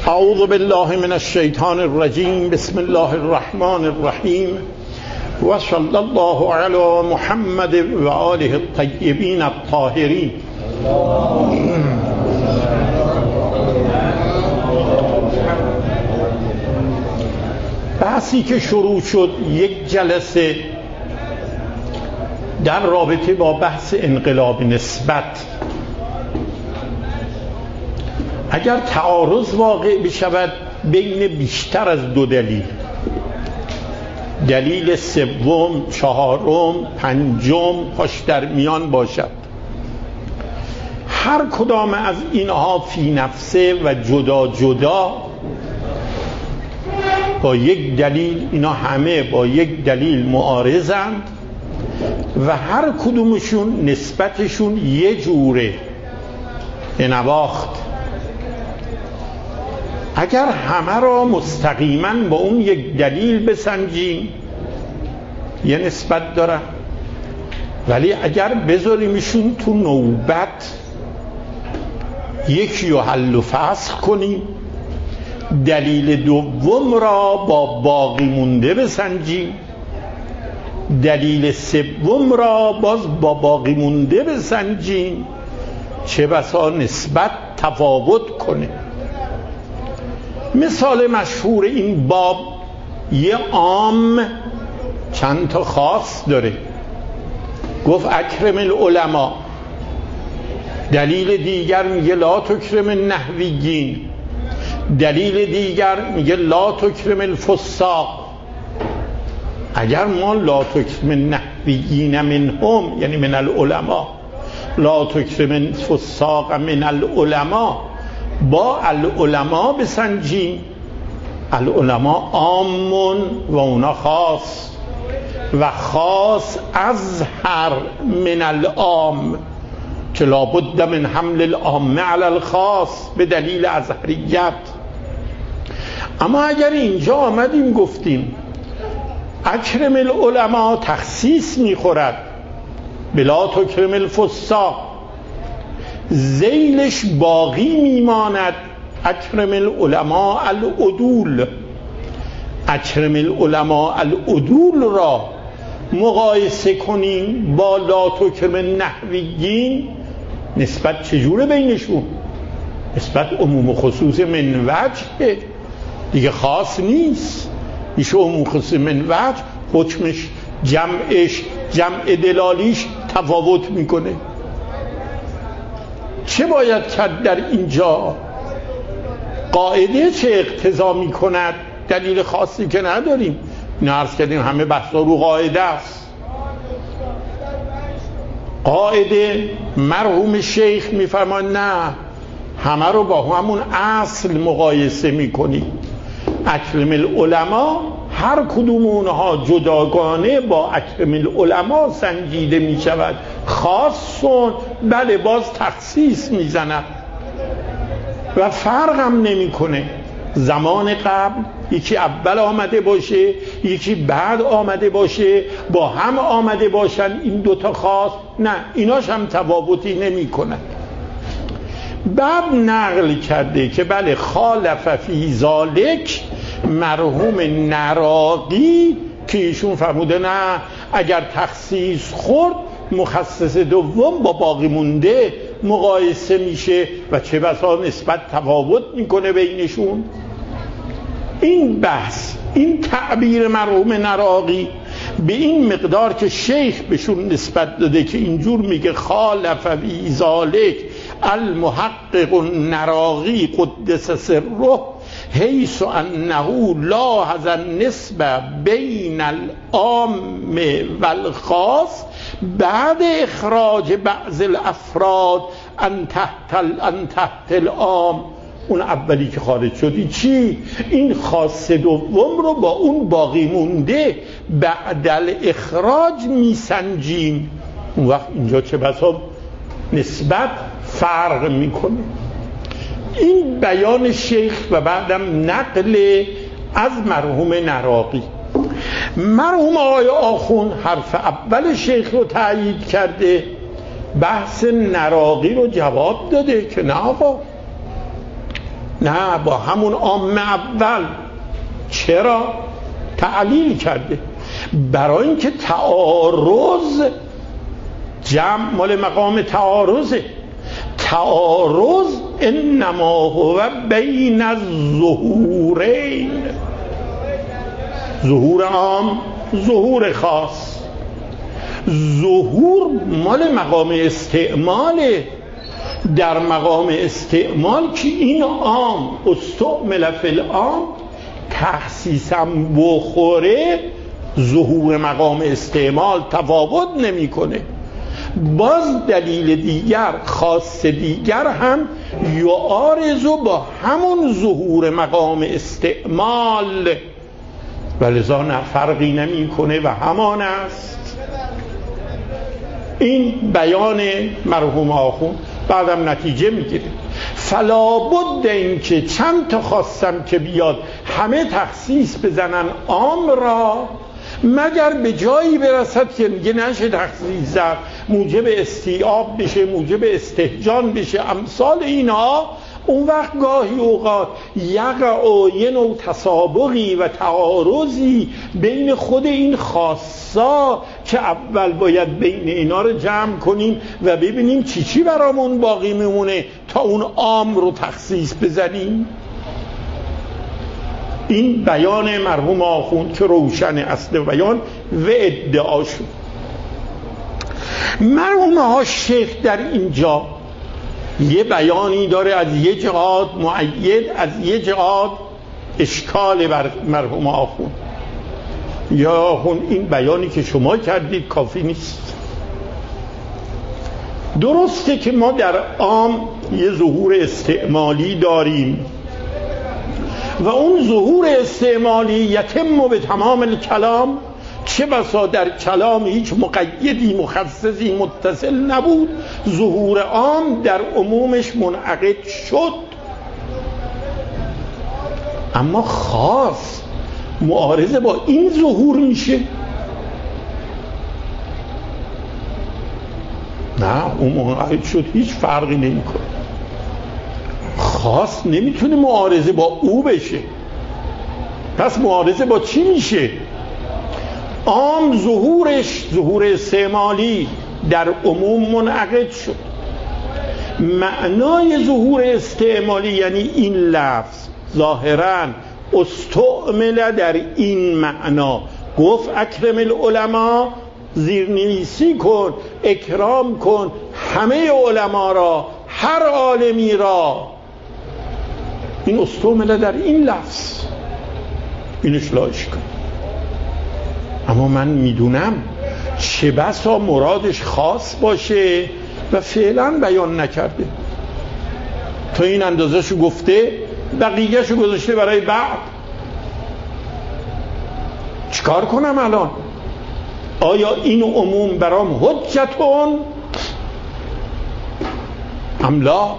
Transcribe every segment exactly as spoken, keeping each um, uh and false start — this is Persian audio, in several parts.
اعوذ بالله من الشیطان الرجیم. بسم الله الرحمن الرحیم و صلی الله علی محمد و آله الطیبین الطاهرین. بحثی که شروع شد یک جلسه در رابطه با بحث انقلاب نسبت، اگر تعارض واقع بشود بین بیشتر از دو دلیل، دلیل سوم، چهارم، پنجم پاش در میان باشد، هر کدام از اینها فی نفسه و جدا جدا با یک دلیل، اینا همه با یک دلیل معارضند و هر کدومشون نسبتشون یه جوره نواخت. اگر همه را مستقیما با اون یک دلیل بسنجیم یه نسبت دارن، ولی اگر بذاریمشون تو نوبت یکی رو حل و فصل کنیم، دلیل دوم را با باقی مونده بسنجیم، دلیل سوم را باز با باقی مونده بسنجیم، چه بسا نسبت تفاوت کنه. مثال مشهور این باب یه عام چند تا خاص داره. گفت اکرم العلماء، دلیل دیگر میگه لا تکرم النحویین، دلیل دیگر میگه لا تکرم الفساق. اگر ما لا تکرم النحویین منهم یعنی من العلماء، لا تکرم الفساق من العلماء، با العلماء بسنجیم، العلماء عامون و اونا خاص و خاص ازهر من العام که لابد من حمل العام علی الخاص به دلیل ازهریت. اما اگر اینجا آمدیم گفتیم اکرم العلماء تخصیص میخورد بلا تکرم الفساق، ذیلش باقی میماند اکرم العلماء العدول، اکرم العلماء العدول را مقایسه کنیم با لا تکرم النحویین، نسبت چجوره بینشون؟ نسبت عموم و خصوص من وجه دیگه، خاص نیست، میشه عموم خصوص من وجه، حکمش جمعش جمع دلالیش تفاوت میکنه. چه باید کرد در اینجا؟ قاعده چه اقتضا میکند؟ دلیل خاصی که نداریم، این عرض کردیم همه بحثا رو قاعده است. قاعده مرحوم شیخ میفرماید نه، همه رو با همون اصل مقایسه میکنیم. اکرم العلماء هر کدوم اونها جداگانه با اکرم العلماء سنجیده می شود. خاصون بله باز تخصیص می زند و فرق هم نمی کنه. زمان قبل یکی اول آمده باشه یکی بعد آمده باشه، با هم آمده باشن این دوتا خاص، نه ایناش هم تفاوتی نمی کند. بعد نقل کرده که بله خالف فی ذالک مرحوم نراقی که ایشون فرموده نه، اگر تخصیص خورد مخصص دوم با باقی مونده مقایسه میشه و چه بسا نسبت تفاوت میکنه بینشون. این بحث، این تعبیر مرحوم نراقی به این مقدار که شیخ بهشون نسبت داده که اینجور میگه خالف فی ذالک المحقق النراقی قدس سره حیث انه لاحظ النسبه بین العام والخاص بعد اخراج بعض الافراد ان تحت ان تحت العام. اون اولی که خارج شدی چی؟ این خاص دوم رو با اون باقی مونده بعد الاخراج میسنجیم. اون وقت اینجا چه بسا نسبت فرق میکنه. این بیان شیخ و بعدم نقل از مرحوم نراقی. مرحوم آقای آخوند حرف اول شیخ رو تأیید کرده، بحث نراقی رو جواب داده که نه آقا، نه، با همون عام اول. چرا؟ تعلیل کرده برای اینکه تعارض جمع مال مقام تعارضه. تعارض انما هو بین الظهورین، ظهور عام، ظهور خاص. ظهور مال مقام استعماله. در مقام استعمال که این عام استعمل فی العام تخصیصم بخوره، ظهور مقام استعمال تفاوت نمیکنه. باز دلیل دیگر، خاص دیگر هم یعارض با همون ظهور مقام استعمال، ولذا نه فرقی نمیکنه و همان است. این بیان مرحوم آخوند. بعدم نتیجه میگیره فلا بد این که چند تا خواستم که بیاد همه تخصیص بزنن عام را، مگر به جایی برسد که میگه نشه تخصیص زد، موجب استیعاب بشه، موجب استهجان بشه، امثال اینا. اون وقت گاهی اوقات یقع یه نوع تسابقی و تعارضی بین خود این خاصا که اول باید بین اینا رو جمع کنیم و ببینیم چی چی برامون باقی میمونه تا اون عام رو تخصیص بزنیم. این بیان مرحوم آخوند که روشن اصل بیان و ادعا شد. مرحوم ها شیخ در اینجا یه بیانی داره، از یه جهات مؤید، از یه جهات اشکال بر مرحوم آخوند. یا آخوند این بیانی که شما کردید کافی نیست. درسته که ما در عام یه ظهور استعمالی داریم و اون ظهور استعمالی یتم به تمام الکلام، چه بسا در کلام هیچ مقیدی مخصصی متصل نبود، ظهور عام در عمومش منعقد شد. اما خاص معارضه با این ظهور میشه؟ نه، اون منعقد شد هیچ فرقی نمیکنه. خاص نمیتونه معارضه با او بشه. پس معارضه با چی میشه؟ عام ظهورش، ظهور استعمالی در عموم منعقد شد. معنای ظهور استعمالی یعنی این لفظ ظاهراً استعمل در این معنا. گفت اکرم العلماء، زیرنویسی کن، اکرام کن همه علما را، هر عالمی را. این استعمل در این لفظ، اینش لاش کن. اما من میدونم چه بسا مرادش خاص باشه و فعلا بیان نکرده، تا این اندازه شو گفته، بقیه شو گذاشته برای بعد. چیکار کنم الان؟ آیا این عموم برام حجتون ام لا؟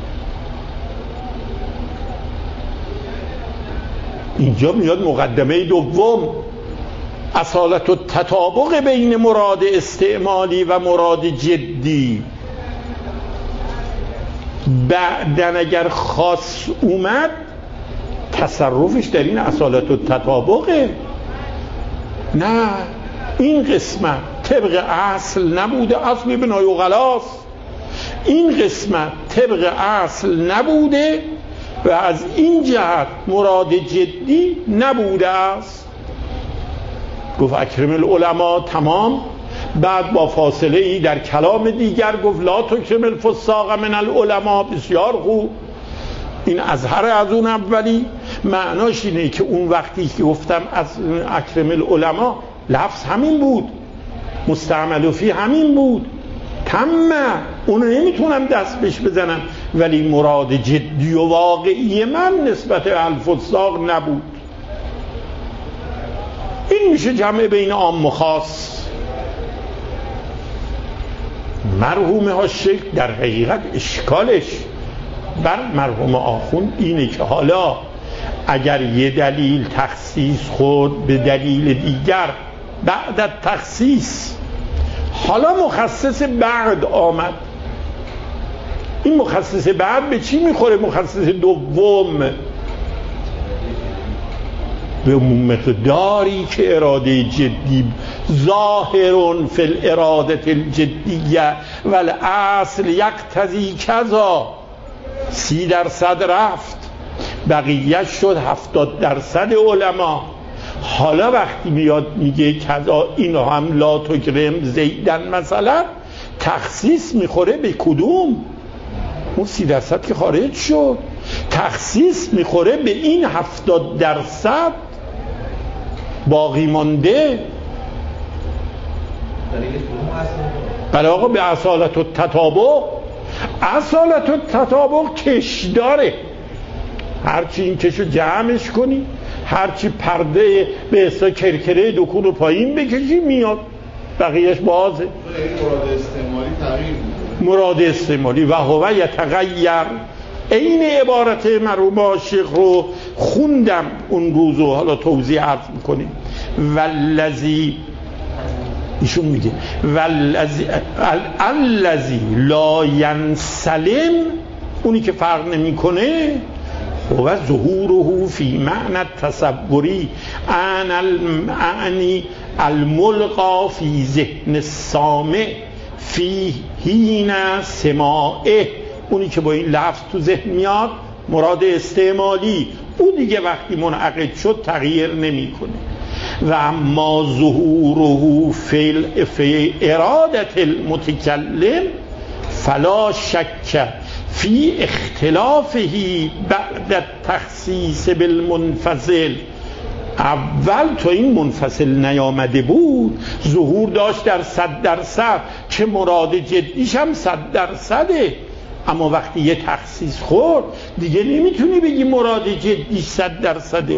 اینجا میاد مقدمه دوم، اصالت و تطابق بین مراد استعمالی و مراد جدی. بعدن اگر خاص اومد تصرفش در این اصالت و تطابقه. نه، این قسمت طبق اصل نبوده، اصل بنای اغلاس. این قسمت طبق اصل نبوده و از این جهت مراد جدی نبوده است. گفت اکرم العلماء، تمام. بعد با فاصله ای در کلام دیگر گفت لا تکرم الفساق من العلماء. بسیار خوب، این اظهر از اون اولی. معناش اینه که اون وقتی که گفتم از اکرم العلماء، لفظ همین بود، مستعمل فی همین بود، تمه، اونو نمیتونم دست بهش بزنم، ولی مراد جدی و واقعی من نسبت الفساق نبود. این میشه جمع بین عام و خاص. مرحوم ها شیخ در حقیقت اشکالش بر مرحوم آخوند اینه که حالا اگر یه دلیل تخصیص خورد به دلیل دیگر بعد تخصیص، حالا مخصص بعد آمد، این مخصص بعد به چی میخوره؟ مخصص دوم به مقداری که اراده جدی ظاهرون فی الاراده الجدیه و الاصل یقتضی کذا. سی درصد رفت، بقیه شد هفتاد درصد علما. حالا وقتی میاد میگه کذا این هم لا تکرم زیدن مثلا، تخصیص میخوره به کدوم؟ اون سی درصد که خارج شد. تخصیص میخوره به این هفتاد درصد باقی مانده. بله آقا، به اصالت و تطابق. اصالت و تطابق کش داره، هرچی این کشو جمعش کنی، هرچی پرده به حساب کرکره دکون رو پایین بکشی میاد، بقیهش بازه. مراد استعمالی تغییر میکنه. مراد استعمالی و هو یتغیر. این عبارت مرحوم عاشق رو خوندم اون روز و حالا توضیح عرض میکنیم. والذی، ایشون میگه والذی الذی لا ینسلم، اونی که فرق نمیکنه، و ظهوره فی معنی تصوری ان المعنی الملقا فی ذهن السامع فی حین سماعه. اونی که با این لفظ تو ذهن میاد مراد استعمالی، اون دیگه وقتی منعقد شد تغییر نمیکنه. و اما ظهوره فی ارادت المتکلم فلا شک فی اختلافه بعد التخصیص بالمنفصل. اول تا این منفصل نیامده بود ظهور داشت در صد درصد که مراد جدیش هم صد درصده، اما وقتی یه تخصیص خورد دیگه نمیتونی بگی مراد جدیش صد درصده.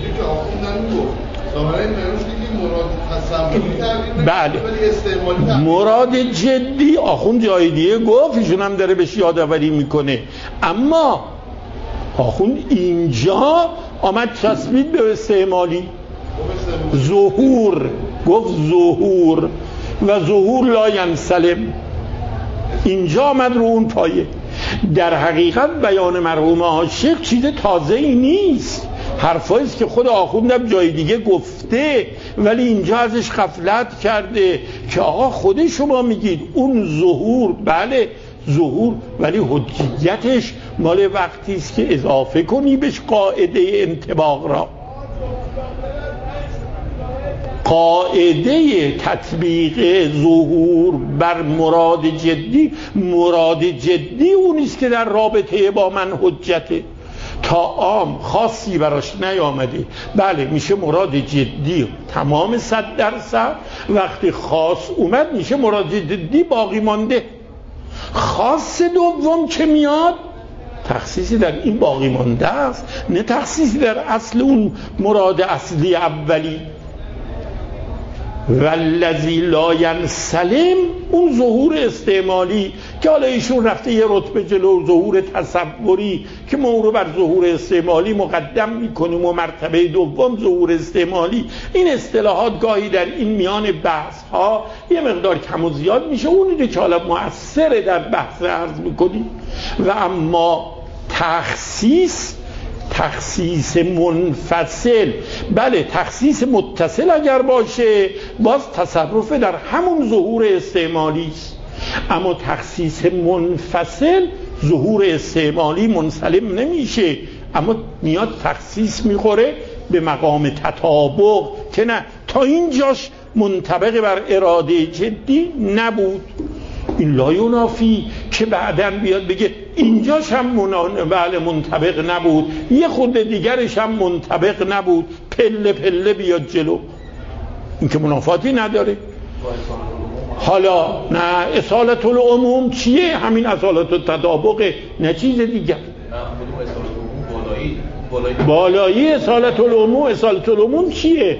بله، مراد جدی آخوند جای دیگه گفت، ایشون هم داره بهش یادآوری میکنه، اما آخوند اینجا آمد چسبید به استعمالی. ظهور گفت، ظهور و ظهور لا ینسلم، اینجا آمد رو اون پایه. در حقیقت بیان مرحوم عاشق چیز تازه ای نیست، حرفایی است که خود آخوندم جای دیگه گفته، ولی اینجا ازش غفلت کرده که آقا خود شما میگید اون ظهور، بله ظهور، ولی حجیتش مال وقتی است که اضافه کنی بهش قاعده انطباق را. قاعده تطبیق ظهور بر مراد جدی، مراد جدی اونیست که در رابطه با من حجته، تا عام خاصی براش نیامده. بله میشه مراد جدی تمام صد درصد، وقتی خاص اومد میشه مراد جدی باقی مانده. خاص دوم که میاد تخصیصی در این باقی مانده است، نه تخصیصی در اصل اون مراد اصلی اولی. والذی لا ینسلم، اون ظهور استعمالی که حالا ایشون رفته یه رتبه جلو، ظهور تصوری که ما رو بر ظهور استعمالی مقدم میکنیم و مرتبه دوم ظهور استعمالی. این اصطلاحات گاهی در این میان بحث ها یه مقدار کم و زیاد میشه، اونی که حالا مؤثره در بحث عرض میکنیم. و اما تخصیص، تخصیص منفصل، بله تخصیص متصل اگر باشه باز تصرف در همون ظهور استعمالی است، اما تخصیص منفصل ظهور استعمالی منسلم نمیشه، اما میاد تخصیص میخوره به مقام تطابق که نه تا اینجاش منطبق بر اراده جدی نبود. این لا ینافی که بعداً بیاد بگه اینجاش هم منان... بله منطبق نبود، یه خورده دیگرش هم منطبق نبود، پله پله بیاد جلو، این که منافاتی نداره. حالا نه اصالت العموم چیه؟ همین اصالت التطابق، نه چیز دیگر. بالایی اصالت العموم، اصالت العموم چیه؟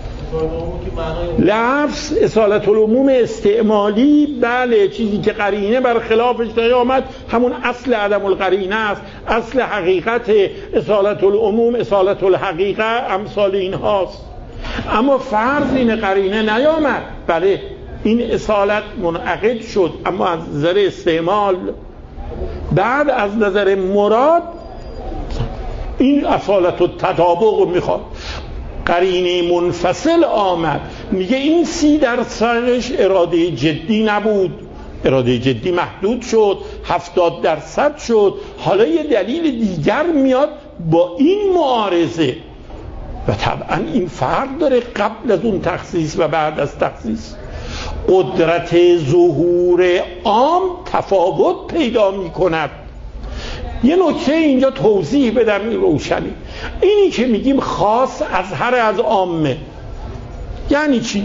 لفظ اصالت العموم استعمالی، بله چیزی که قرینه بر خلافش نیامد همون اصل عدم القرینه است. اصل حقیقت اصالت العموم اصالت الحقیقه امثال این هاست، اما فرض این قرینه نیامد، بله این اصالت منعقد شد، اما از نظر استعمال بعد از نظر مراد این اصالت و تطابق میخواد. قرینه منفصل آمد میگه این سی درصدش اراده جدی نبود، اراده جدی محدود شد، هفتاد درصد شد. حالا یه دلیل دیگر میاد با این معارضه و طبعا این فرق داره قبل از اون تخصیص و بعد از تخصیص. قدرت ظهور عام تفاوت پیدا میکند. یه نکته اینجا توضیح بدم روشنی. اینی که میگیم خاص اظهر از عامه یعنی چی؟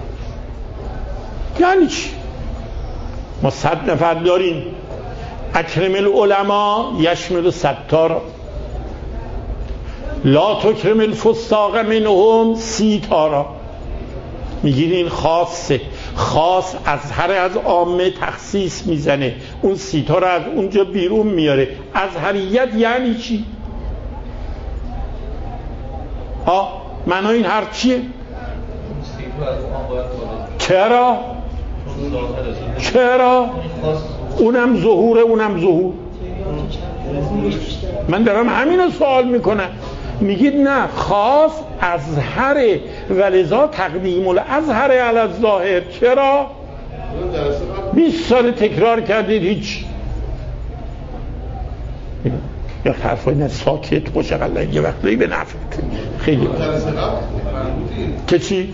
یعنی چی؟ ما صد نفر داریم، اکرم العلماء یشمل ستار، لا تکرم الفساق منهم سی تارا. میگین این خاصه، خاص اظهر از عامه تخصیص میزنه، اون سی تا رو از اونجا بیرون میاره. اظهریت یعنی چی؟ ها معنای این حرف چیه؟ چرا؟ چرا؟ اونم ظهوره، اونم ظهور. من دارم همین رو سوال میکنم. میگید نه، خاص اظهره ولذا تقدیم الازهر علی الظاهر. چرا؟ بیست سال تکرار کردید هیچ. یا حرفای نه ساکت باشه قلن یه وقتی به نفت خیلی که چی؟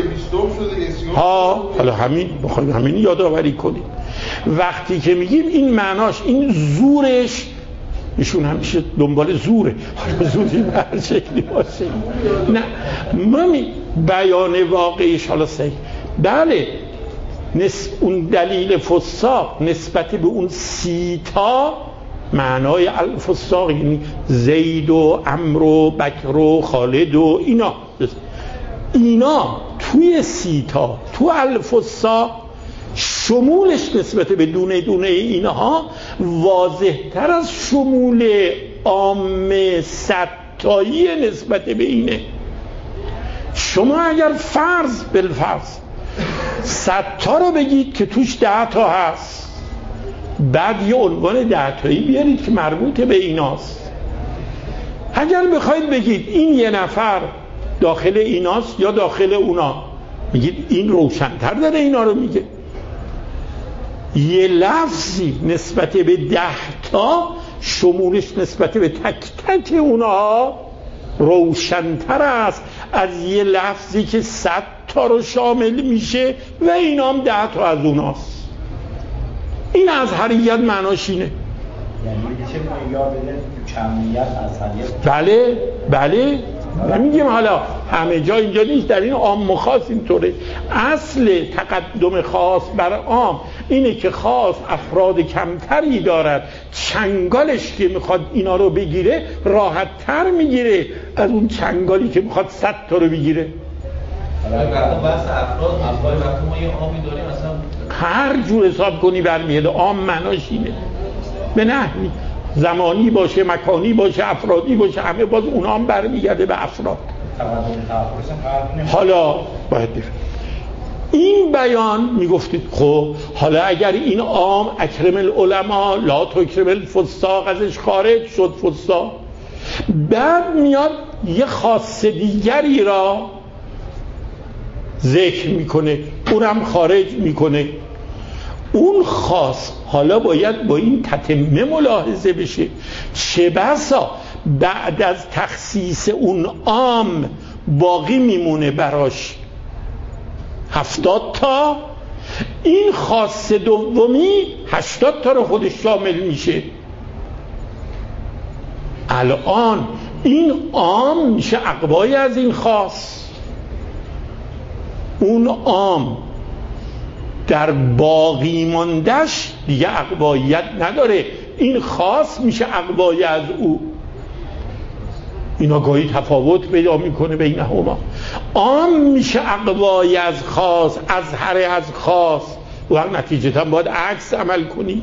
ها حالا همین بخوایم همین یادآوری کنیم. وقتی که میگیم این معناش این زورش، ایشون همیشه دنبال زوره، حالا زوری به هر شکلی باشه. نه ما می بیان واقعیش حالا صحیح. بله نس... اون دلیل فساق نسبت به اون سیتا معنای الفساق یعنی زید و عمرو و بکر و خالد و اینا اینا توی سیتا تو الفساق شمولش نسبت به دونه دونه اینها واضح تر از شمول عام ستایی نسبت به اینه. شما اگر فرض بالفرض صد تا رو بگید که توش ده تا هست، بعد یه عنوان ده تایی بیارید که مربوط به ایناست. اگر بخواید بگید این یه نفر داخل ایناست یا داخل اونا، میگید این روشن‌تر داره اینا رو میگه. یه لفظی نسبت به ده تا شمولش نسبت به تک تک اونا روشن‌تر است از یه لفظی که صد تا رو شامل میشه و اینا هم ده تا از اوناست. این ازهریت معناش اینه. یعنی چه معیار بده تو کمیت ازهریت؟ بله بله نمیگیم حالا همه جا اینجا نیست، در این عام و خاص اینطوره. اصل تقدم خاص بر عام اینه که خاص افراد کمتری دارد، چنگالش که میخواد اینا رو بگیره راحت تر میگیره از اون چنگالی که میخواد صد تا رو بگیره. حالا بحث افراد افراد وقتی ما یه عامی داریم اصلا هر جور حساب کنی برمیاد عام معناش اینه، به نحوی زمانی باشه، مکانی باشه، افرادی باشه، همه باز اونا هم برمیگرده به افراد. حالا باید بفهم این بیان میگفتید خب حالا اگر این عام اکرم العلماء لا تکرم الفساق ازش خارج شد فساق، بعد میاد یه خاص دیگری را ذکر میکنه اونم خارج میکنه. اون خاص حالا باید با این تتمه ملاحظه بشه. چه بسا بعد از تخصیص اون عام باقی میمونه براش هفتاد تا، این خاص دومی هشتاد تا رو خودش شامل میشه. الان این عام میشه اقوای از این خاص. اون عام در باقی ماندش دیگه اقوایت نداره، این خاص میشه اقوای از او. اینا گاهی تفاوت پیدا میکنه بین هما. عام میشه اقوای از خاص، اظهر از خاص، و نتیجتا باید عکس عمل کنی.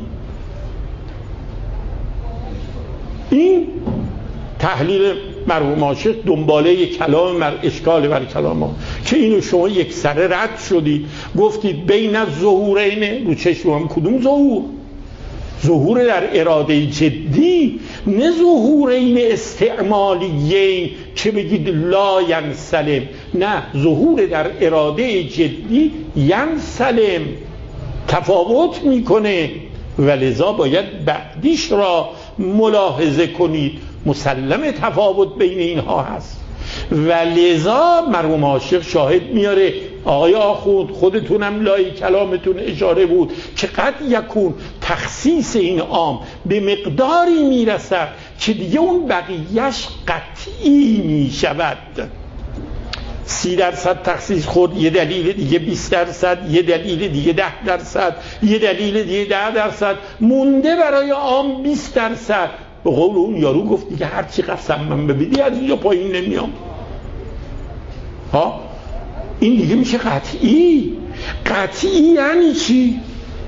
این تحلیل مرحوم عاشق دنباله کلام مر اشکال بر کلام ها که اینو شما یک سره رد شدید، گفتید بین از ظهورین رو چشم هم کدوم ظهور؟ ظهور در اراده جدی، نه ظهور این استعمالیه که بگید لا ینسلم، نه، ظهور در اراده جدی ینسلم، تفاوت میکنه و لذا باید بعدیش را ملاحظه کنید. مسلم تفاوت بین اینها هست و لذا مرحوم عاشق شاهد میاره. آقای آخوند خودتونم لای کلامتون اشاره بود که قد یکون تخصیص این عام به مقداری میرسد که دیگه اون بقیهش قطعی میشود. سی درصد تخصیص خود، یه دلیل دیگه بیست درصد، یه دلیل دیگه ده درصد، یه دلیل دیگه ده درصد، مونده برای عام بیست درصد. به قول اون یارو گفت دیگه هرچی قسم من ببیدی از اینجا پایین نمیام. ها این دیگه میشه قطعی. قطعی یعنی چی؟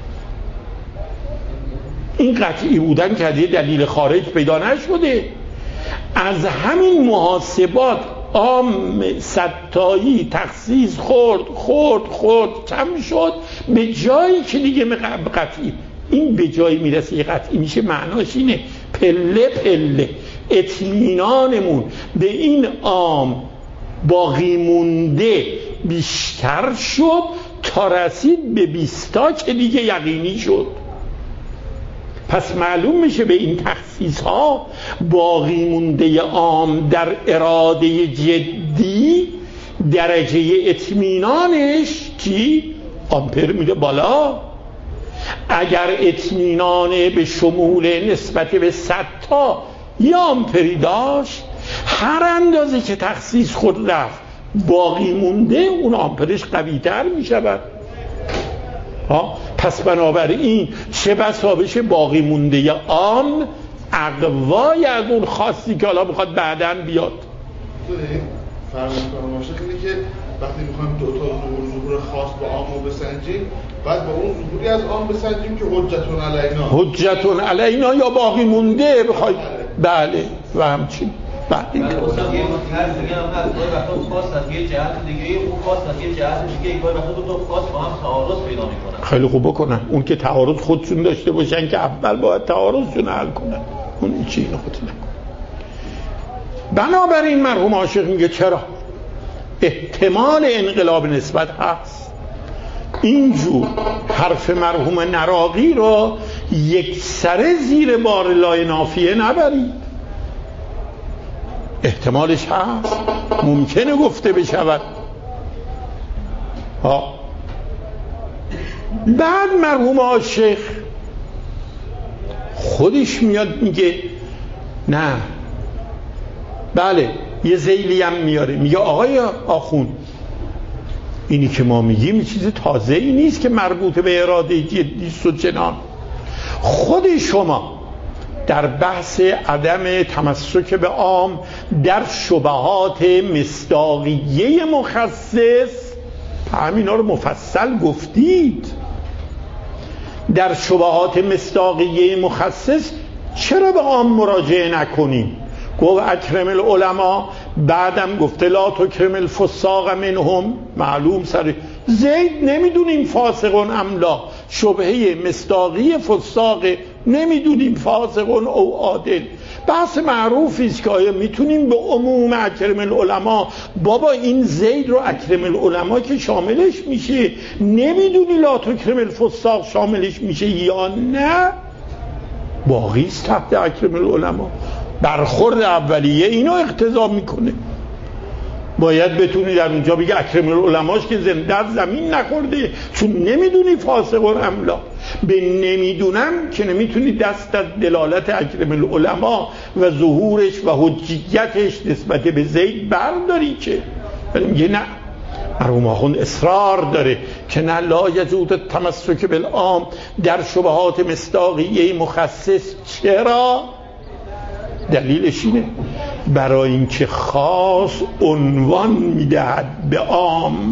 این قطعی بودن که یه دلیل خارج پیدا نشده. از همین محاسبات عام صدتایی تخصیص خورد خورد خورد کم شد به جایی که دیگه قطعی، این به جایی میرسه یه قطعی میشه. معناش اینه پله پله اطمینانمون به این عام باقی مونده بیشتر شد تا رسید به بیستا که دیگه یقینی شد. پس معلوم میشه به این تخصیص ها باقی مونده عام در اراده جدی درجه اطمینانش چی؟ آمپر میده بالا. اگر اطمینان به شمول نسبت به صد تا یا آمپری داشت، هر اندازه که تخصیص خود رفت باقی مونده اون آمپرش قوی تر می شود. ها پس بنابراین چه بسا بشه باقی مونده عام اقوای از اون خاصی که حالا میخواد بعداً بیاد. فرمون کنم باشه اینه که وقتی میخوایم دو تا ظهور ظهور خاص با عام رو بسنجیم، بعد با اون ظهوری از عام بسنجیم که حجتون علینا حجتون علینا یا باقی مونده بخوای. بله و همچین بعد این که اصلا یه طرز دیگه هم هست، گاهی وقتا خاص از یه جهت دیگه، اون خاص از یه جهت دیگه، گاهی وقتا دو تا خاص با هم تعارض پیدا میکنن. خیلی خوب بکنن. اون که تعارض خودشون داشته باشن که اول باید تعارضشون حل کنن، اون این چیزی خودت نکن. بنابراین مرحوم عاشق میگه چرا احتمال انقلاب نسبت هست. اینجور حرف مرحوم نراقی رو یک سره زیر بار لای نافیه نبرید. احتمالش هست، ممکنه گفته بشود. ها بعد مرحوم عاشق خودش میاد میگه نه، بله، یه ذیلی هم میاره، میگه آقای آخوند اینی که ما میگیم چیز تازه ای نیست که مربوط به اراده جدی است و جنان. خود شما در بحث عدم تمسک به عام در شبهات مصداقیه مخصص همینا رو مفصل گفتید. در شبهات مصداقیه مخصص چرا به عام مراجعه نکنیم؟ گفت اکرم العلماء، بعدم گفته لا تکرم الفساق منهم. معلوم سر زید نمیدونیم فاسقون ام لا، شبهه مصداقی فساق نمیدونیم فاسقون او عادل. بحث معروفی است که آیا میتونیم به عموم اکرم العلماء، بابا این زید رو اکرم العلماء که شاملش میشه، نمیدونی لا تکرم الفساق شاملش میشه یا نه؟ باقی است تحت اکرم العلماء. برخورد اولیه اینو اقتضا میکنه. باید بتونی در اونجا بگی اکرم العلماش که زنده زمین نخورده، چون نمیدونی فاسق و املا. به نمیدونم که نمیتونی دست از دلالت اکرم العلماء و ظهورش و حجیتش نسبت به زید برداری که. ولی میگه نه، مرحوم آخوند اصرار داره که نه، لا یجوز التمسک بالعام در شبهات مصداقیه مخصص. چرا؟ دلیلش اینه برای اینکه خاص عنوان میدهد به عام،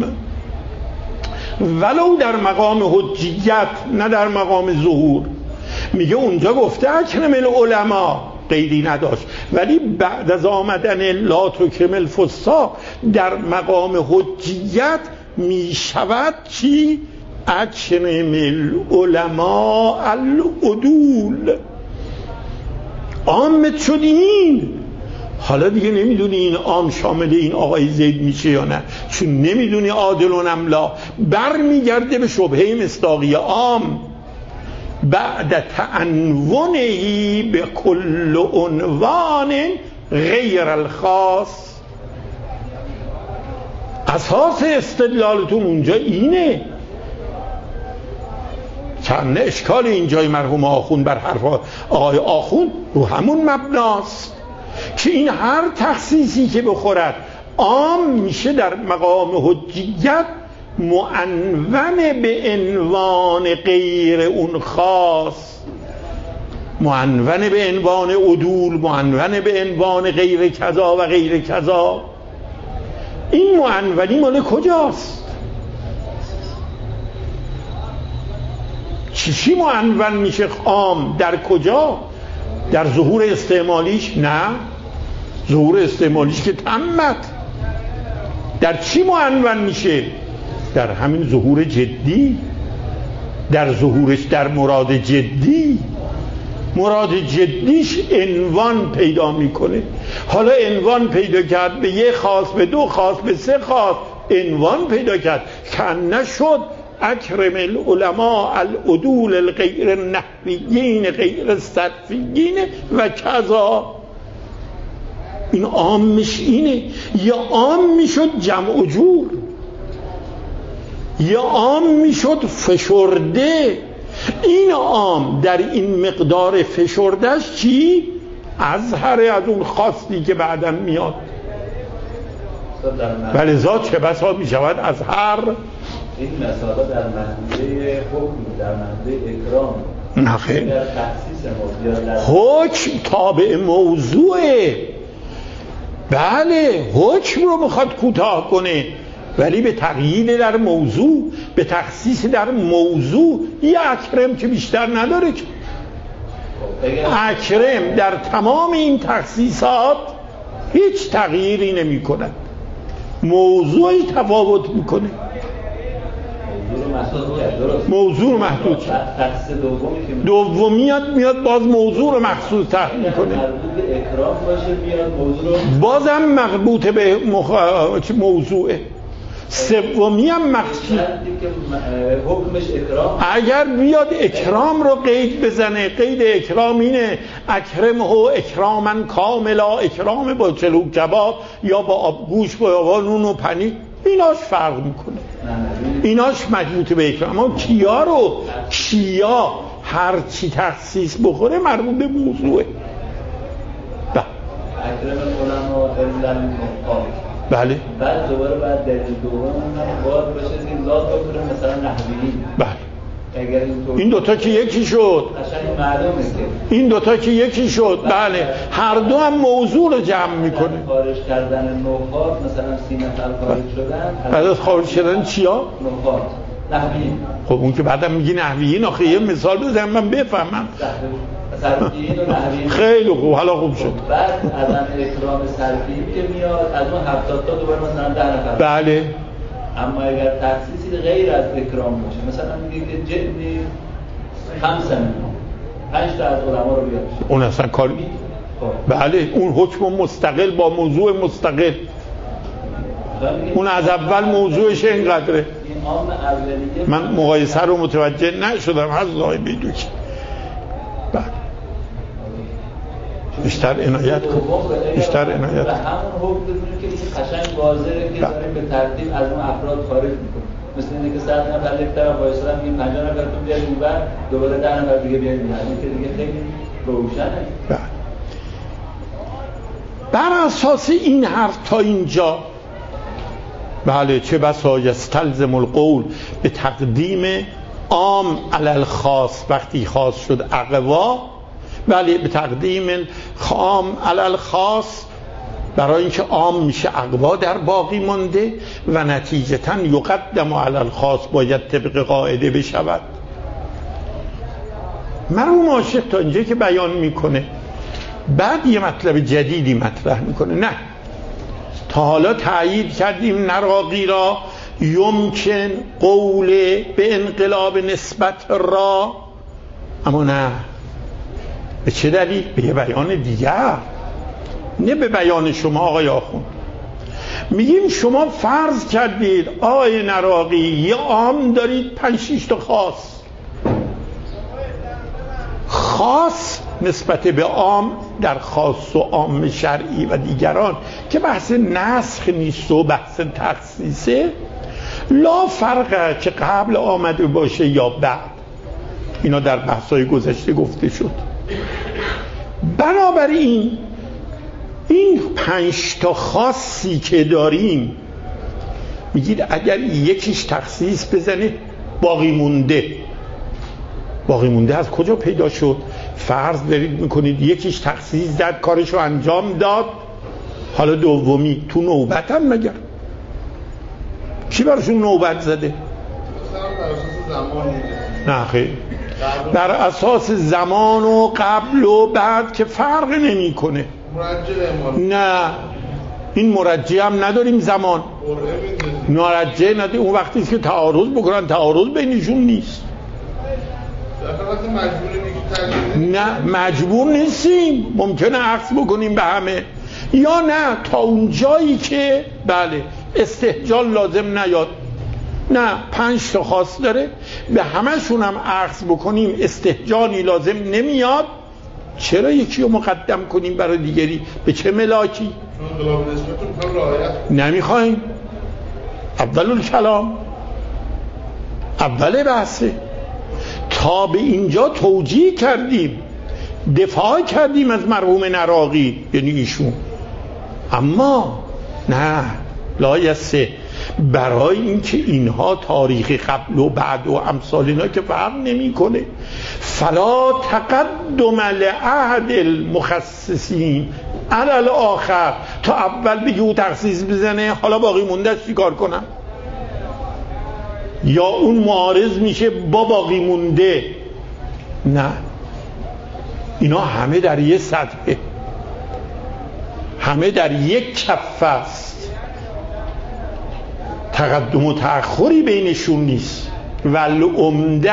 ولو در مقام حجیت نه در مقام ظهور. میگه اونجا گفته اکرم العلماء، قیدی نداشت، ولی بعد از آمدن لا تکرم الفساق در مقام حجیت میشود چی؟ اکرم العلماء العدول. عامت شد این. حالا دیگه نمیدونی این عام شامل این آقای زید میشه یا نه، چون نمیدونی عادل و نملا. بر میگرده به شبهه مصداقی عام. بعد تعنونه به کل عنوان غیر الخاص. اساس استدلالتون اونجا اینه. چند اشکال اینجای مرحوم آخوند بر حرف آقای آخوند رو همون مبناست که این هر تخصیصی که بخورد عام میشه در مقام حجیت معنون به عنوان غیر اون خاص، معنون به عنوان عدول، معنون به عنوان غیر کذا و غیر کذا. این معنونی مال کجاست؟ چی چی معنون میشه عام؟ در کجا؟ در ظهور استعمالیش؟ نه، ظهور استعمالیش که تمت. در چی معنون میشه؟ در همین ظهور جدی، در ظهورش در مراد جدی. مراد جدیش عنوان پیدا میکنه. حالا عنوان پیدا کرد به یک خاص، به دو خاص، به سه خاص، عنوان پیدا کرد. کن نشد اکرم العلماء العدول الغیر نحویین غیر صرفیین و کذا. این عامش اینه. یا عام میشد جمع جور، یا عام میشد فشرده. این عام در این مقدار فشردش چی؟ اظهر از اون خاصی که بعدم میاد. ولذا چه بسا میشود از هر این مسائل در منزله حکم، در منزله اکرام، نه خیر، در تخصیص موضوع، حکم تابع موضوعه. بله، حکم رو میخواد کوتاه کنه ولی به تقیید در موضوع، به تخصیص در موضوع. یه اکرم که بیشتر نداره که. اکرم در تمام این تخصیصات هیچ تغییری نمی کند، موضوعی تفاوت میکنه. موضوع رو محدود شد. دومیات میاد باز موضوع رو مخصوص تر میکنه. بازم مربوط به مخ... موضوعه. سومی هم مخصوص. اگر بیاد اکرام رو قید بزنه، قید اکرام اینه اکرمه اکراما کاملا، اکرام با چلو کباب یا با آبگوش با نون و پنیر، ایناش فرق میکنه. ایناش مجبوط به اکرام. اما کیا رو، کیا هر چی تخصیص بخوره مربوط به موضوعه. بله. اکرم العلماء العلماء. بله. بعد دوباره بعد دلیل دوم هم باید باشه که لازم بکنه مثلا نحویین. بله. اگر این دوتا که یکی شد. قشنگ معلومه که این دوتا که یکی شد. بله. هر دو هم موضوع رو جمع میکنه. خارج کردن نوخات، مثلا سی نفر خارج شدن. بعد از خارج شدن چیا؟ نوخات. نحویین. خب اون که بعدم میگی نحویین. آخه یه مثال بزنم من بفهمم. صرفیین و نحویین. خیلی خوب، حالا خوب شد. بعد از ان اکرام صرفیین که میاد از اون هفتاد تا دوباره مثلا ده نفر. بله. اما اگر تخصیصی غیر از اکرام باشه، مثلا میگه که جدی خمسه پنج تا از علما رو بیاد، اون اصلا کار بله، اون حکم مستقل با موضوع مستقل. اون از اول موضوعش اینقدره. این عام اولیه. من مقایسه رو متوجه نشدم از لای بیدوش. بله. بیشتر عنایت کن. بیشتر عنایت کن. همون حکم بدونیم که این قشنگ واضحه که داریم به ترتیب از اون افراد خارج میکنیم. مثل اینکه که صد نفر یک طرف وایسادن میگیم پنجاه نفر تو بیاید اونور، دوباره ده نفر دیگه بیاید اونور. این که دیگه خیلی روشنه. بله. بر اساس این حرف تا اینجا بله، چه بسا یستلزم القول به تقدیم عام علی الخاص، وقتی خاص شد اقوا، بله به تقدیم عام علی الخاص، برای اینکه عام میشه اقوا در باقی مانده و نتیجتاً یقدم علی الخاص باید طبق قاعده بشود. مرحوم عاشق تا اینجا که بیان میکنه، بعد یه مطلب جدیدی مطرح میکنه. نه، تا حالا تأیید کردیم نراقی را یمکن قول به انقلاب نسبت را، اما نه. به چه دلیل؟ به یه بیان دیگر، نه به بیان شما آقای آخوند. میگیم شما فرض کردید آقای نراقی یه عام دارید پنج شیش تا خاص، خاص نسبت به عام در خاص و عام شرعی و دیگران که بحث نسخ نیست و بحث تخصیصه، لا فرقه که قبل آمده باشه یا بعد. اینا در بحث‌های گذشته گفته شد. بنابراین این پنج تا خاصی که داریم میگید اگر یکیش تخصیص بزنه باقی مونده. باقی مونده از کجا پیدا شد؟ فرض دارید میکنید یکیش تخصیص زد کارشو انجام داد، حالا دومی تو نوبت هم مگر کی براشون نوبت زده؟ نه خیلی بر اساس زمان و قبل و بعد که فرق نمی کنه. نه این مرجع هم نداریم، زمان مرجع نداریم. اون وقتی که تعارض بکنن تعارض بینشون نیست. نه مجبور نیستیم، ممکنه عکس بکنیم به همه، یا نه تا اون جایی که بله استهجان لازم نیاد. نه پنج تا خاص داره، به همشون هم عکس بکنیم استهجانی لازم نمیاد. چرا یکی رو مقدم کنیم برای دیگری؟ به چه ملاکی؟ نمیخوایم. اول الکلام اول بحثه. تا به اینجا توجیه کردیم، دفاع کردیم از مرحوم نراقی یعنی ایشون، اما نه لایسته برای اینکه اینها تاریخ قبل و بعد و امثال اینا که فرق نمیکنه. فلا تقدم لعهد المخصصین علی الاخر. تا اول بگی او تخصیص بزنه حالا باقی مونده چی کار کنم؟ یا اون معارض میشه با باقی مونده. نه اینا همه در یه سطحه، همه در یک کفه است، تقدم و تأخری بینشون نیست. والعمده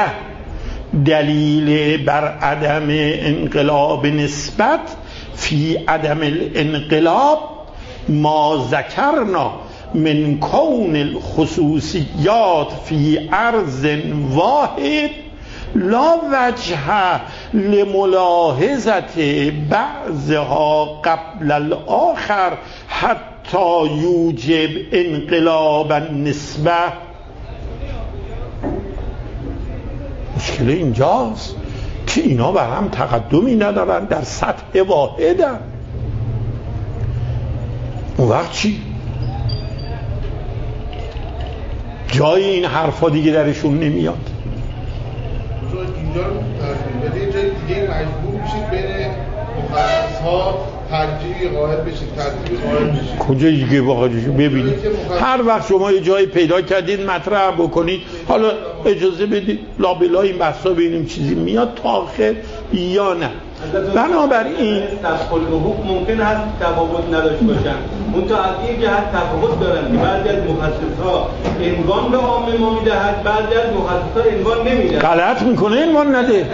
دلیل بر عدم انقلاب نسبت فی عدم الانقلاب ما ذکرنا من کون الخصوصیات فی عرض واحد لا وجه لملاحظت بعضها قبل الاخر حتی یوجب انقلاب النسبه. مشکل اینجاست که اینا بر هم تقدمی ندارن، در سطح واحدن. اون وقت چی؟ جای این حرفا دیگه درشون نمیاد. اینجا یه جای دیگه مجبور میشید بین مخصص‌ها ترجیح قائل بشید، ترتیب قائل بشید. کجا دیگه واقعا ببینید هر وقت شما یه جایی پیدا کردید مطرح بکنید، حالا اجازه بدید لابلا این بحثا ببینیم چیزی میاد تا آخر یا نه. بنابراین تفاوت حقوق ممکن هست تفاوت نداشته باشن، اون تا از این جهت تفاوت دارن که بعضی از مخصص‌ها عنوان به عام ما میدهد، بعضی از مخصص‌ها عنوان نمیدهد. غلط میکنه عنوان نده.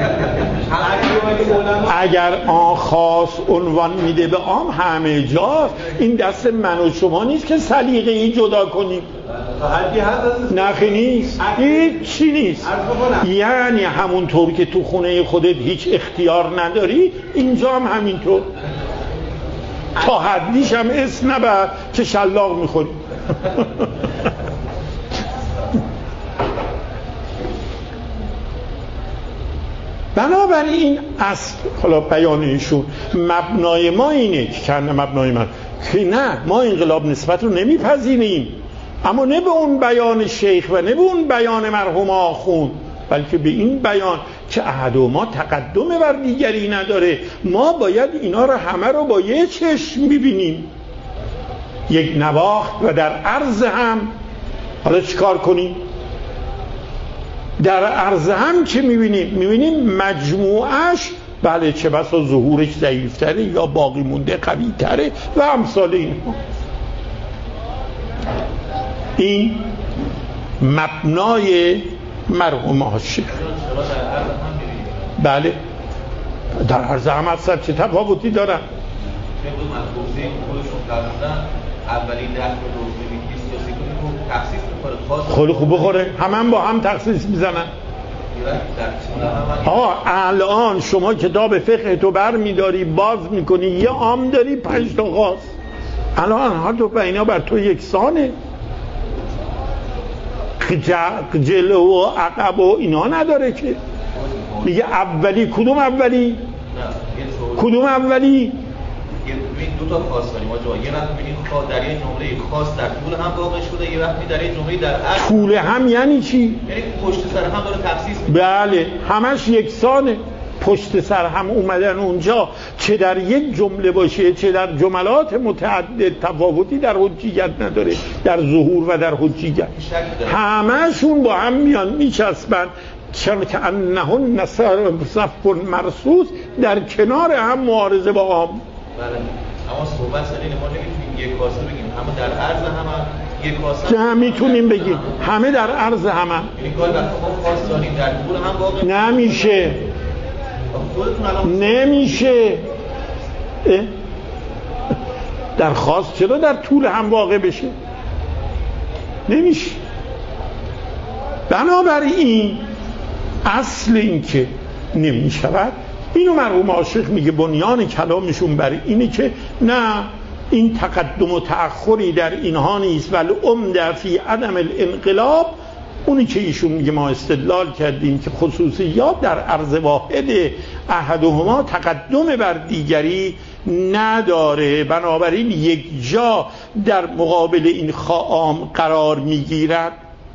اگر آن خاص عنوان میده به عام همه جاست، این دست من و شما نیست که سلیقه‌ای جدا کنیم. نخی نیست، هیچ چی نیست. یعنی همونطور که تو خونه خودت هیچ اختیار نداری، اینجا هم همینطور. تا حدیش هم اسم نبر که شلاق میخوری. بنابراین اصل حالا بیان ایشون مبنای ما اینه که کنه مبنای من که نه ما انقلاب نسبت رو نمیپذیریم، اما نه به اون بیان شیخ و نه به اون بیان مرحوم آخوند، بلکه به این بیان که احد و ما تقدم بر دیگری نداره. ما باید اینا رو همه رو با یه چشم ببینیم، یک نواخت و در عرض هم. حالا چیکار کنیم؟ در عرض هم چه میبینیم؟ میبینیم مجموعش بله چه بسا ظهورش ضعیفتره یا باقی مونده قوی تره و امثال اینها. این مبنای مرحوم حاشیه. بله در عرض هم هستن، چه تفاوتی دارن؟ اولین ده رو دومی سیاسی کنیم رو تخصیص میکنه، خیلی خوب بخوره، همه هم با هم تخصیص میزنن. آقا الان شما کتاب فقه تو بر میداری باز میکنی، یه عام داری پنج تا خاص. الان هر دو بینا بر تو یکسانه، جلو و عقب و اینا نداره که. میگه اولی کدوم اولی؟ کدوم اولی؟ دو تا خاص داریم آجا، یه وقت می‌بینیم در یه جمله خاص در طول هم واقع شده، یه وقت در یه جمله در اصل. طول هم یعنی چی؟ یعنی پشت سر هم داره تخصیص می‌کنه. بله همش یکسانه، پشت سر هم اومدن اونجا، چه در یک جمله باشه چه در جملات متعدد، تفاوتی در حجیت نداره، در ظهور و در حجیت همشون با هم میان میچسبن، چون که انهن صف مرصوص، در کنار هم معارضه با عام. بله اما صحبت سر اینه، ما نمیتونیم یک کاسه بگیم همه در عرض همه، یک کاسه که هم میتونیم بگیم همه در عرض همه، یعنی گاهی وقتا ما خاص داریم در طول هم واقع نمیشه نمیشه در خاص چرا در طول هم واقع بشه؟ نمیشه. بنابراین اصل این که نمیشود، اینو مرحوم عاشق میگه بنیان کلامشون بر اینه که نه، این تقدم و تأخری در اینها نیست، ولی عمده فی عدم الانقلاب. اونی که ایشون میگه ما استدلال کردیم که خصوصیات در عرض واحد احدهما تقدم بر دیگری نداره، بنابراین یک جا در مقابل این خام قرار میگیرد.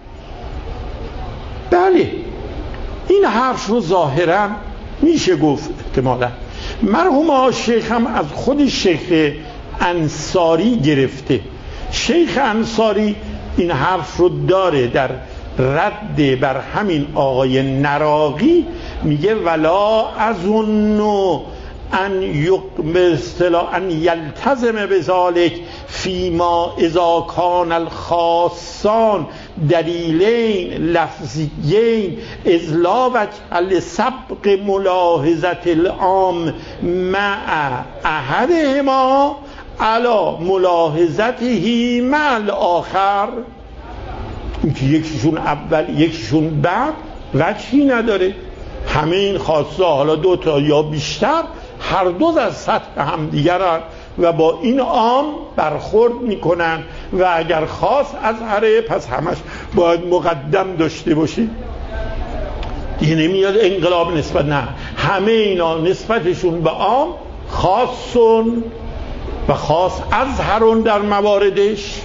بله این حرف رو ظاهرا میشه گفت احتمالا مرحوم عاشق هم از خود شیخ انصاری گرفته. شیخ انصاری این حرف رو داره در رد بر همین آقای نراقی، میگه ولا اظن ان یقبستلا ان یلتزم بذالک فیما اذا کان الخاصان دلیلین لفظیین اذ لا وجه لسبق ملاحظه العام مع احدهما علی ملاحظته مع الاخر. اینکه یکیشون اول یکیشون بعد وجهی نداره، همه این خاصه حالا دو تا یا بیشتر هر دو از سطح هم دیگرن و با این عام برخورد میکنن و اگر خاص از هره پس همش باید مقدم داشته باشی. دیگه نمیاد انقلاب نسبت، نه، همه اینا نسبتشون به عام خاصون و خاص از هرون در مواردش.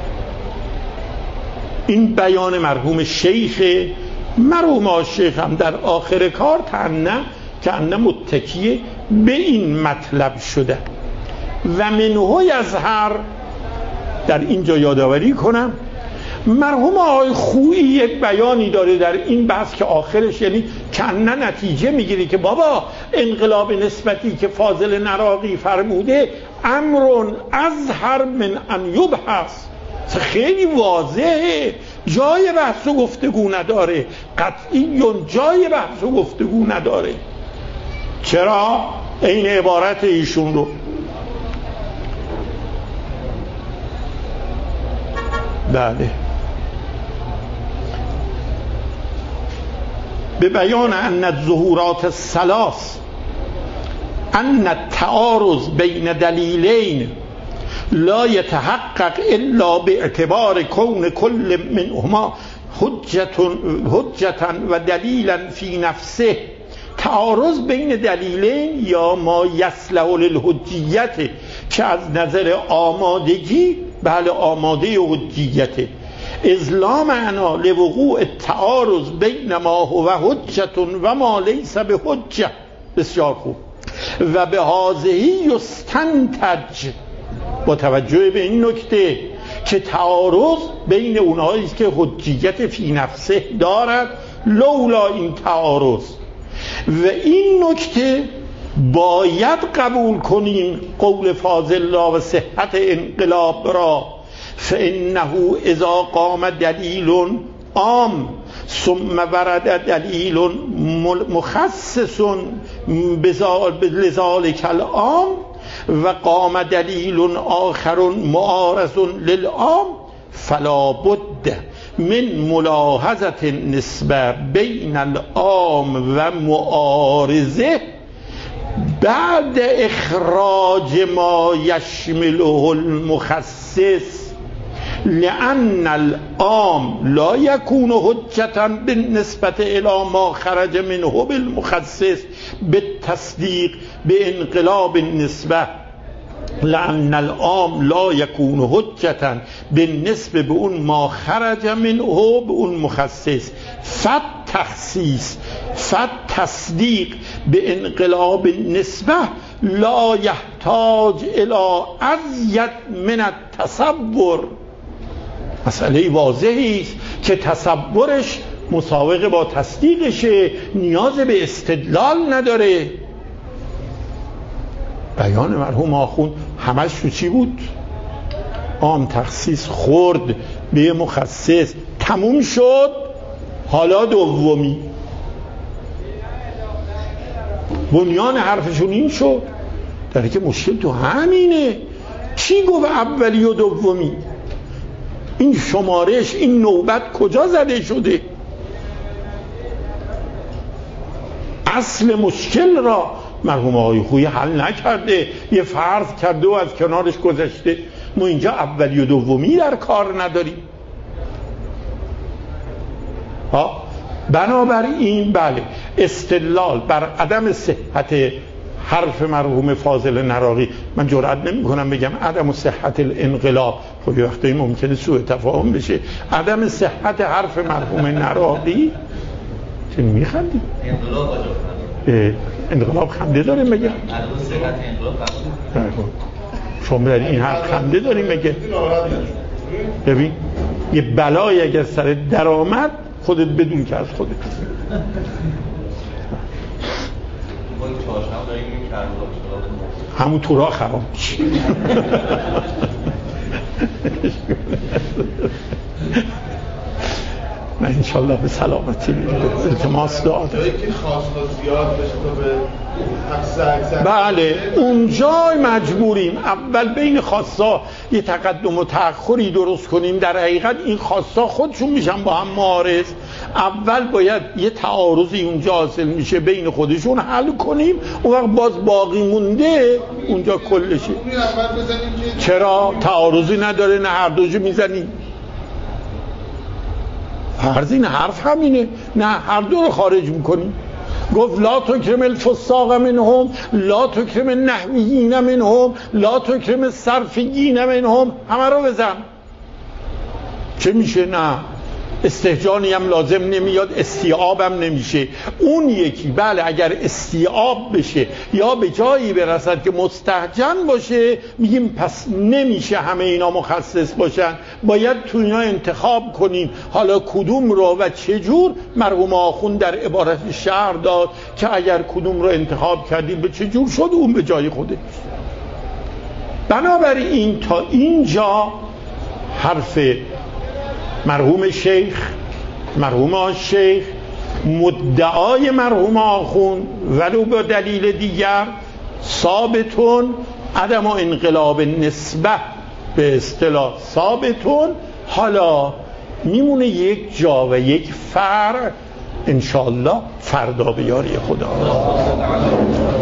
این بیان مرحوم شیخ. مرحوم عاشق هم در آخر کار تنه که انه متکیه به این مطلب شده و منهای از هر. در اینجا یادآوری کنم مرحوم آقای خویی یک بیانی داره در این بحث که آخرش یعنی کنه نتیجه میگیری که بابا انقلاب نسبتی که فاضل نراقی فرموده امرون ازهر من ان یبحث، خیلی واضحه، جای بحث و گفتگو نداره، قطعی جای بحث و گفتگو نداره. چرا؟ این عبارت ایشون رو بله به بیان ان الظهورات الثلاث ان التعارض بین دلیلین لا يتحقق الا باعتبار کون کل منهما حجتا و دلیلا فی نفسه. تعارض بین دلیلین یا ما یصلح للحجیت که از نظر آمادگی بله آماده حجیته، اذ لا معنا لوقوع التعارض بین ما هو حجت و ما لیس بحجه. بسیار خوب. و به هذه یستنتج، با توجه به این نکته که تعارض بین اونهایی است که حجیت فی نفسه دارد لولا این تعارض، و این نکته باید قبول کنیم قول فاضل الله و صحت انقلاب را فإنه اذا قام دلیل عام ثم ورد دلیل مخصص لذلك العام و قام دلیل آخر معارض للعام فلا بد من ملاحظة النسبة بین العام و معارضه بعد اخراج ما یشمله المخصص، لأن العام لا يكون حجة بالنسبة إلى ما خرج منه بالمخصص بالتصديق بانقلاب النسبة، لأن العام لا يكون حجة بالنسبة به اون ما خرج منه به اون مخصص فالتخصیص فالتصديق بانقلاب النسبة لا يحتاج إلى أزيد من التصور. مسئله واضحی است که تصورش مساوقه با تصدیقشه، نیاز به استدلال نداره. بیان مرحوم آخوند همش تو چی بود؟ عام تخصیص خورد به مخصص، تموم شد. حالا دومی بنیان حرفشون این شد، در که مشکل تو همینه. چی گفت اولی و دومی؟ این شمارش، این نوبت کجا زده شده؟ اصل مشکل را مرحوم آقای خویی حل نکرده، یه فرض کرده و از کنارش گذشته. ما اینجا اولی و دومی در کار نداریم. ها بنابراین بله، استدلال بر عدم صحت حرف مرحوم فاضل نراقی، من جرئت نمی کنم بگم عدم صحت الانقلاب، خب یه وقتی ممکنه سوء تفاهم بشه. عدم صحت حرف مرحوم نراقی چه میخندی؟ انقلاب انقلاب خنده داریم مگه؟ عدم صحت انقلاب شما در این حرف خنده داریم مگه؟ ببین یه بلایی اگر سر در آمد خودت بدون که از خودت همون تو را خراب میشه. نه انشالله به سلامتی التماس دعا جایی که خواستها زیاد بشه تو به حفظ اکثر، بله اونجای مجبوریم اول بین خواستها یه تقدم و تأخری درست کنیم. در حقیقت این خواستها خودشون میشن با هم معارض. اول باید یه تعارضی اونجا حاصل میشه بین خودشون حل کنیم، اون وقت باز باقی مونده اونجا کلشه. چرا؟ تعارضی نداره، نه هر دوجه میزنیم. فرض این حرف همینه، نه هر دو رو خارج میکنیم. گفت لا تکرم الفساق منهم لا تکرم النحویین منهم لا تکرم الصرفیین منهم، همه رو بزن. چه میشه؟ نه استهجانی هم لازم نمیاد، استیعاب هم نمیشه. اون یکی بله اگر استیعاب بشه یا به جایی برسد که مستهجن باشه، میگیم پس نمیشه همه اینا مخصص باشن، باید تو اینا انتخاب کنیم. حالا کدوم رو و چجور؟ مرحوم آخوند در عبارت شعر داد که اگر کدوم رو انتخاب کردیم به چجور شد اون به جای خودش. بنابراین تا اینجا حرف مرحوم شیخ، مرحوم آن شیخ، مدعای مرحوم آخوند ولو با دلیل دیگر ثابتون عدم انقلاب نسبه، به اصطلاح ثابتون. حالا میمونه یک جا و یک فرع، انشاءالله فردا به یاری خدا.